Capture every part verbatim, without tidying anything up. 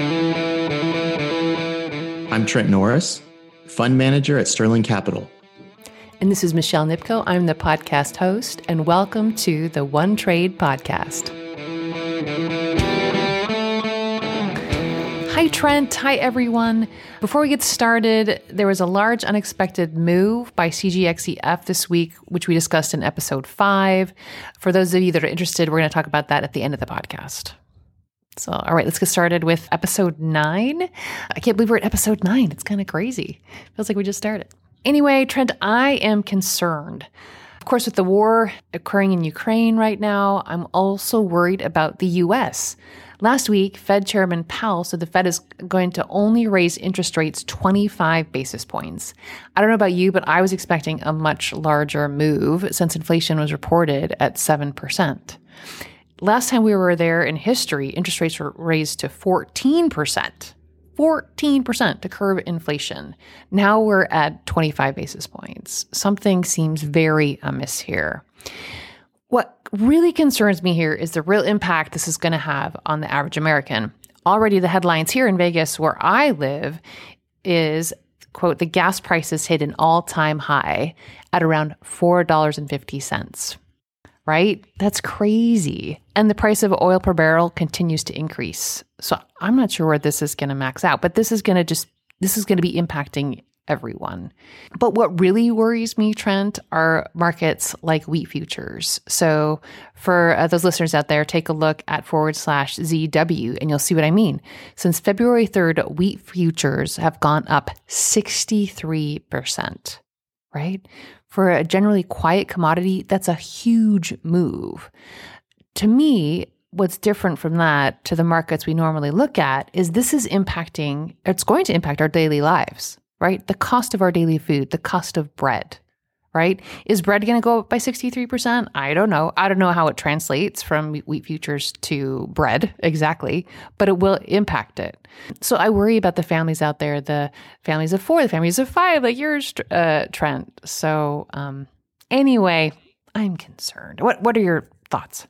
I'm Trent Norris, fund manager at Sterling Capital. And this is Michelle Nipko. I'm the podcast host, and welcome to the One Trade podcast. Hi, Trent. Hi, everyone. Before we get started, there was a large unexpected move by C G X E F this week, which we discussed in episode five. For those of you that are interested, we're going to talk about that at the end of the podcast. So, all right, let's get started with episode nine. I can't believe we're at episode nine. It's kind of crazy. Feels like we just started. Anyway, Trent, I am concerned. Of course, with the war occurring in Ukraine right now, I'm also worried about the U S. Last week, Fed Chairman Powell said the Fed is going to only raise interest rates twenty-five basis points. I don't know about you, but I was expecting a much larger move since inflation was reported at seven percent. Last time we were there in history, interest rates were raised to fourteen percent. fourteen percent to curb inflation. Now we're at twenty-five basis points. Something seems very amiss here. What really concerns me here is the real impact this is going to have on the average American. Already the headlines here in Vegas, where I live, is, quote, the gas prices hit an all-time high at around four dollars and fifty cents. Right? That's crazy. And the price of oil per barrel continues to increase. So I'm not sure where this is going to max out, but this is going to just, this is going to be impacting everyone. But what really worries me, Trent, are markets like wheat futures. So for uh, those listeners out there, take a look at forward slash Z W and you'll see what I mean. Since February third, wheat futures have gone up sixty-three percent, right? For a generally quiet commodity, that's a huge move. To me, what's different from that to the markets we normally look at is this is impacting, it's going to impact our daily lives, right? The cost of our daily food, the cost of bread, right? Is bread going to go up by sixty-three percent? I don't know. I don't know how it translates from wheat futures to bread exactly, but it will impact it. So I worry about the families out there, the families of four, the families of five, like yours, uh, Trent. So um, anyway, I'm concerned. What What are your thoughts?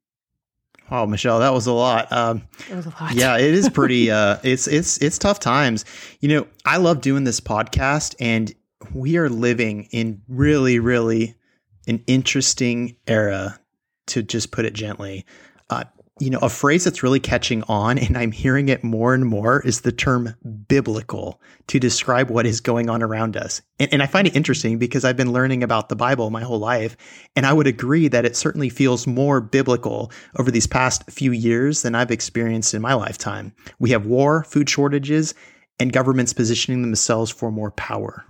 Oh, Michelle, that was a lot. Um, it was a lot. Yeah, it is pretty. Uh, it's it's it's tough times. You know, I love doing this podcast, and we are living in really, really an interesting era, to just put it gently. Uh, you know, a phrase that's really catching on, and I'm hearing it more and more, is the term biblical to describe what is going on around us. And, and I find it interesting because I've been learning about the Bible my whole life, and I would agree that it certainly feels more biblical over these past few years than I've experienced in my lifetime. We have war, food shortages, and governments positioning themselves for more power.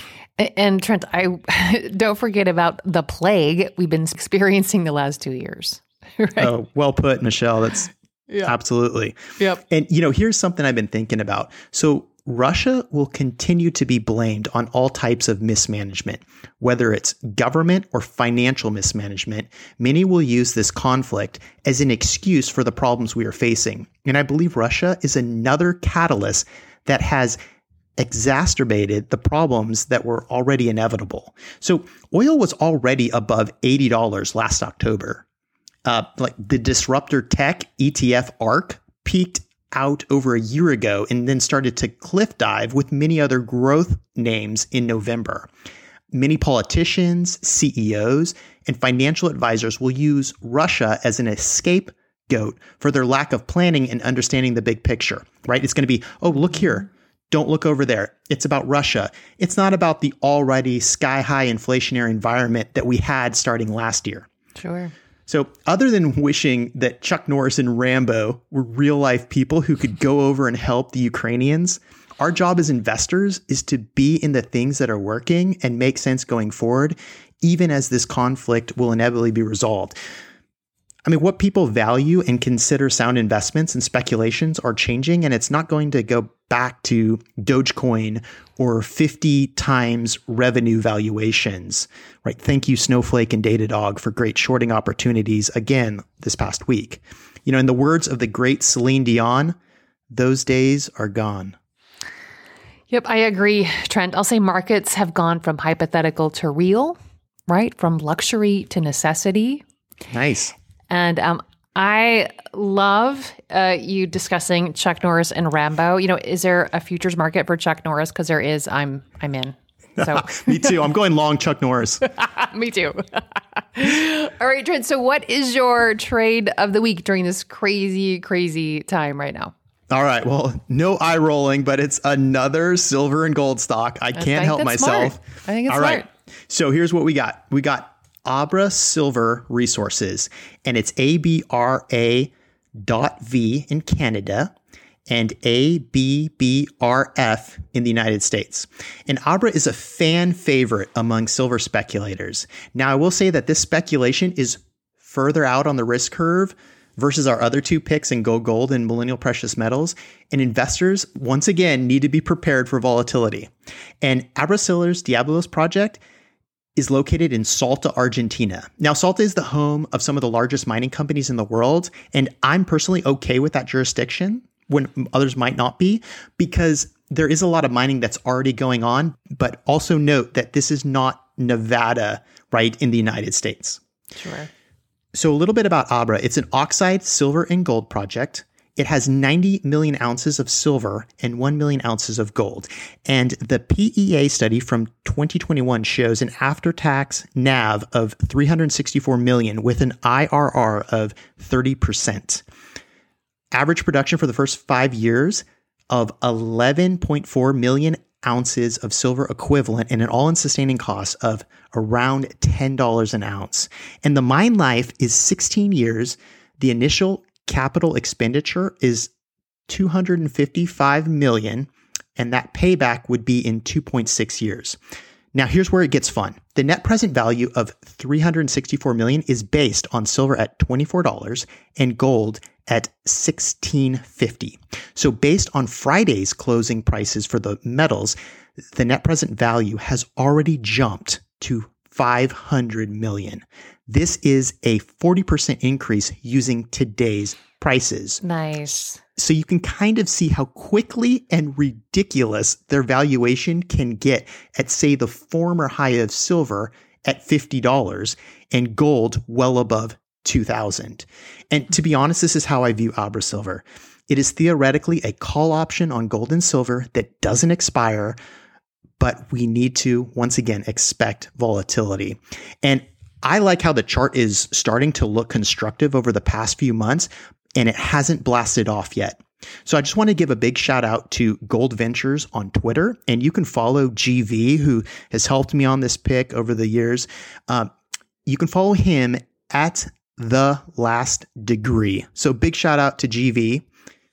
And Trent, I don't forget about the plague we've been experiencing the last two years. Right? Oh, well put, Michelle. That's yeah. Absolutely. Yep. And, you know, here's something I've been thinking about. So Russia will continue to be blamed on all types of mismanagement, whether it's government or financial mismanagement. Many will use this conflict as an excuse for the problems we are facing. And I believe Russia is another catalyst that has exacerbated the problems that were already inevitable. So oil was already above eighty dollars last October. Uh, like the disruptor tech E T F ARK peaked out over a year ago and then started to cliff dive with many other growth names in November. Many politicians, C E Os, and financial advisors will use Russia as an scapegoat for their lack of planning and understanding the big picture, right? It's going to be, oh, look here. Don't look over there. It's about Russia. It's not about the already sky-high inflationary environment that we had starting last year. Sure. So other than wishing that Chuck Norris and Rambo were real-life people who could go over and help the Ukrainians, our job as investors is to be in the things that are working and make sense going forward, even as this conflict will inevitably be resolved. I mean, what people value and consider sound investments and speculations are changing, and it's not going to go back to Dogecoin or fifty times revenue valuations, right? Thank you, Snowflake and Datadog, for great shorting opportunities again this past week. You know, in the words of the great Celine Dion, those days are gone. Yep, I agree, Trent. I'll say markets have gone from hypothetical to real, right? From luxury to necessity. Nice. And um, I love uh, you discussing Chuck Norris and Rambo. You know, is there a futures market for Chuck Norris? Because there is. I'm I'm in. So Me too. I'm going long Chuck Norris. Me too. All right, Trent. So what is your trade of the week during this crazy, crazy time right now? All right. Well, no eye rolling, but it's another silver and gold stock. I can't I help myself. Smart. I think it's All smart. right. So here's what we got. We got Abra Silver Resources, and it's A B R A dot V in Canada and A B B R F in the United States. And Abra is a fan favorite among silver speculators. Now, I will say that this speculation is further out on the risk curve versus our other two picks in Go Gold and Millennial Precious Metals. And investors, once again, need to be prepared for volatility. And Abra Silver's Diablos project is located in Salta, Argentina. Now, Salta is the home of some of the largest mining companies in the world, and I'm personally okay with that jurisdiction when others might not be, because there is a lot of mining that's already going on. But also note that this is not Nevada, right, in the United States. Sure. So a little bit about Abra. It's an oxide silver and gold project. It has ninety million ounces of silver and one million ounces of gold. And the P E A study from twenty twenty-one shows an after-tax N A V of three hundred sixty-four million with an I R R of thirty percent. Average production for the first five years of eleven point four million ounces of silver equivalent and an all-in sustaining cost of around ten dollars an ounce. And the mine life is sixteen years. The initial capital expenditure is two hundred fifty-five million dollars, and that payback would be in two point six years. Now, here's where it gets fun. The net present value of three hundred sixty-four million dollars is based on silver at twenty-four dollars and gold at sixteen fifty. So based on Friday's closing prices for the metals, the net present value has already jumped to five hundred million dollars. This is a forty percent increase using today's prices. Nice. So you can kind of see how quickly and ridiculous their valuation can get at, say, the former high of silver at fifty dollars and gold well above two thousand. And to be honest, this is how I view Abra Silver. It is theoretically a call option on gold and silver that doesn't expire, but we need to, once again, expect volatility. And I like how the chart is starting to look constructive over the past few months, and it hasn't blasted off yet. So I just want to give a big shout out to Gold Ventures on Twitter, and you can follow G V, who has helped me on this pick over the years. Um, you can follow him at The Last Degree. So big shout out to G V,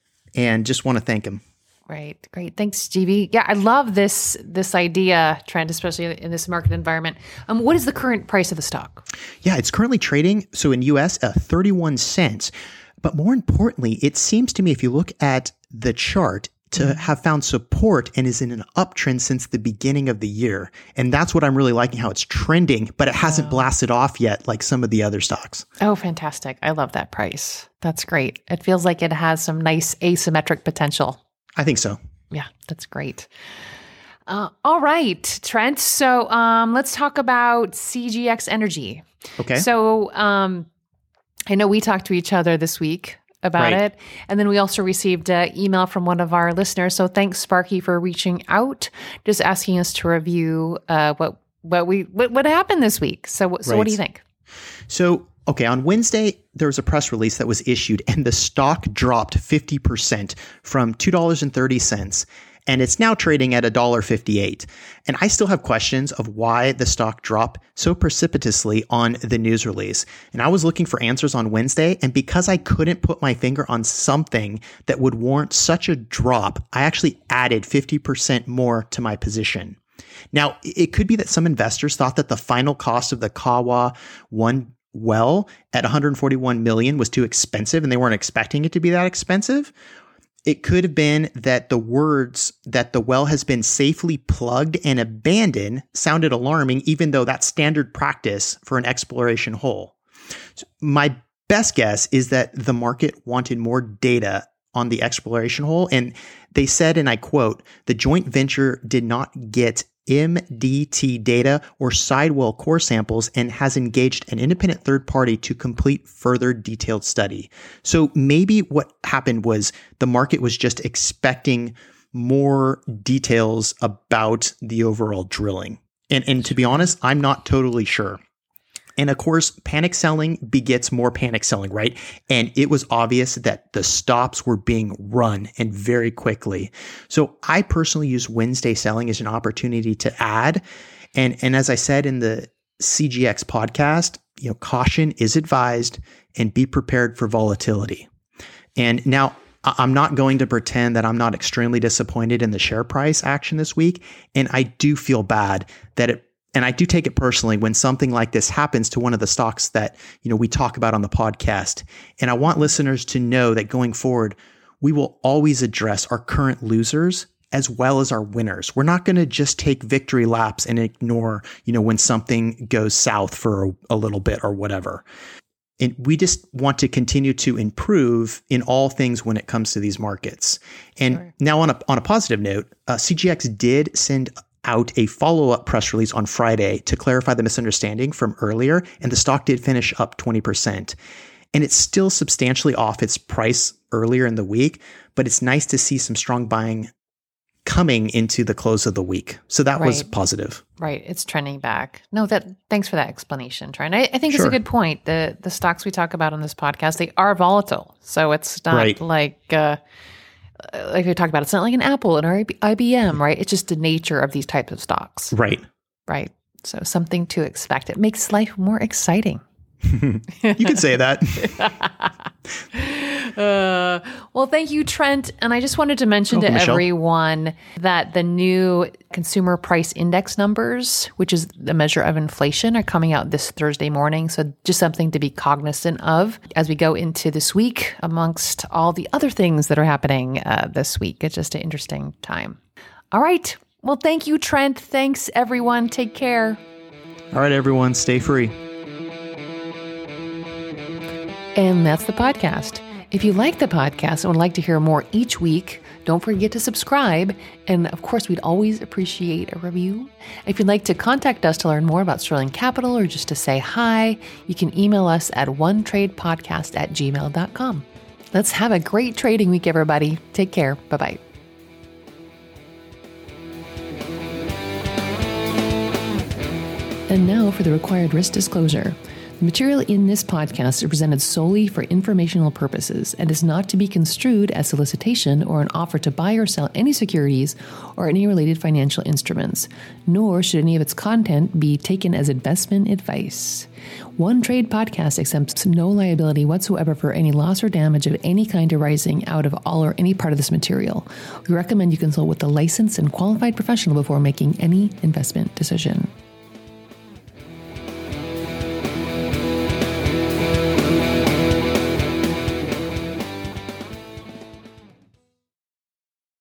and just want to thank him. Right. Great. Thanks, G V. Yeah, I love this this idea, Trent, especially in this market environment. Um, what is the current price of the stock? Yeah, it's currently trading, so in U S, uh, thirty-one cents. But more importantly, it seems to me, if you look at the chart, to have found support and is in an uptrend since the beginning of the year. And that's what I'm really liking, how it's trending, but it hasn't oh. blasted off yet like some of the other stocks. Oh, fantastic. I love that price. That's great. It feels like it has some nice asymmetric potential. I think so. Yeah, that's great. Uh, all right, Trent. So um, let's talk about C G X Energy. Okay. So um, I know we talked to each other this week about right. it. And then we also received an email from one of our listeners. So thanks, Sparky, for reaching out, just asking us to review uh, what what we what, what happened this week. So, so right. what do you think? So, okay, on Wednesday, there was a press release that was issued, and the stock dropped fifty percent from two dollars and thirty cents, and it's now trading at one dollar fifty-eight. And I still have questions of why the stock dropped so precipitously on the news release. And I was looking for answers on Wednesday, and because I couldn't put my finger on something that would warrant such a drop, I actually added fifty percent more to my position. Now, it could be that some investors thought that the final cost of the Kawa one well at one hundred forty-one million dollars was too expensive and they weren't expecting it to be that expensive. It could have been that the words that the well has been safely plugged and abandoned sounded alarming, even though that's standard practice for an exploration hole. So my best guess is that the market wanted more data on the exploration hole. And they said, and I quote, the joint venture did not get M D T data or sidewall core samples and has engaged an independent third party to complete further detailed study. So maybe what happened was the market was just expecting more details about the overall drilling. And, and to be honest, I'm not totally sure. And of course, panic selling begets more panic selling, right? And it was obvious that the stops were being run and very quickly. So I personally use Wednesday selling as an opportunity to add. And, and as I said in the C G X podcast, you know, caution is advised and be prepared for volatility. And now I'm not going to pretend that I'm not extremely disappointed in the share price action this week. And I do feel bad that it And I do take it personally when something like this happens to one of the stocks that, you know, we talk about on the podcast. And I want listeners to know that going forward, we will always address our current losers as well as our winners. We're not going to just take victory laps and ignore, you know, when something goes south for a, a little bit or whatever. And we just want to continue to improve in all things when it comes to these markets. And sure. Now on a, on a positive note, uh, C G X did send out a follow-up press release on Friday to clarify the misunderstanding from earlier, and the stock did finish up twenty percent. And it's still substantially off its price earlier in the week, but it's nice to see some strong buying coming into the close of the week. So that right. was positive. Right. It's trending back. No, that thanks for that explanation, Trent. I, I think sure. it's a good point. The the stocks we talk about on this podcast, they are volatile. So it's not right. like... Uh, like we talked about, it's not like an Apple and I B M, right? It's just the nature of these types of stocks. Right. Right. So something to expect. It makes life more exciting. You could say that. uh, well, thank you, Trent. And I just wanted to mention Welcome, to Michelle. everyone that the new consumer price index numbers, which is the measure of inflation, are coming out this Thursday morning. So just something to be cognizant of as we go into this week amongst all the other things that are happening uh, this week. It's just an interesting time. All right. Well, thank you, Trent. Thanks, everyone. Take care. All right, everyone. Stay free. And that's the podcast. If you like the podcast and would like to hear more each week, don't forget to subscribe. And of course, we'd always appreciate a review. If you'd like to contact us to learn more about Sterling Capital or just to say hi, you can email us at one trade podcast at gmail dot com. Let's have a great trading week, everybody. Take care. Bye-bye. And now for the required risk disclosure. The material in this podcast is presented solely for informational purposes and is not to be construed as solicitation or an offer to buy or sell any securities or any related financial instruments, nor should any of its content be taken as investment advice. One Trade Podcast accepts no liability whatsoever for any loss or damage of any kind arising out of all or any part of this material. We recommend you consult with a licensed and qualified professional before making any investment decision.